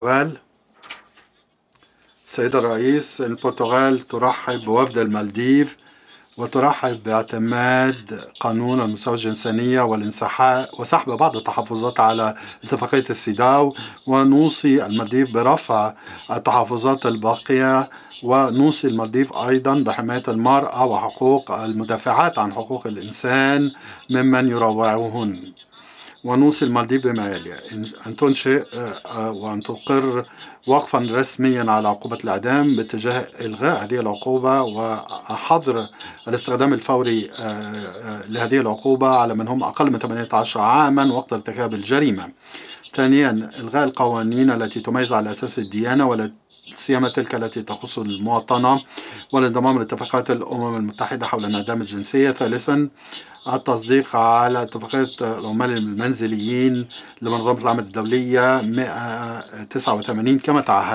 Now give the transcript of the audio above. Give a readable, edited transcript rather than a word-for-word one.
البرتغال. سيد الرئيس، البرتغال ترحب بوفد المالديف وترحب باعتماد قانون المساواة الجنسية والانسحاب وسحب بعض التحفظات على اتفاقية السيداو، ونوصي المالديف برفع التحفظات الباقية، ونوصي المالديف أيضا بحماية المرأة وحقوق المدافعات عن حقوق الإنسان ممن يروعوهن. ونوصي المالديف بما يلي: أن تنشئ وأن تقر وقفا رسميا على عقوبة الإعدام باتجاه إلغاء هذه العقوبة وحظر الاستخدام الفوري لهذه العقوبة على من هم أقل من 18 عاما وقت ارتكاب الجريمة. ثانيا، إلغاء القوانين التي تميز على أساس الديانة ولا سيما تلك التي تخص المواطنة، والانضمام لاتفاقات الأمم المتحدة حول انعدام الجنسية. ثالثا، التصديق على اتفاقية العمال المنزليين لمنظمة العمل الدولية 189 كما تعهد.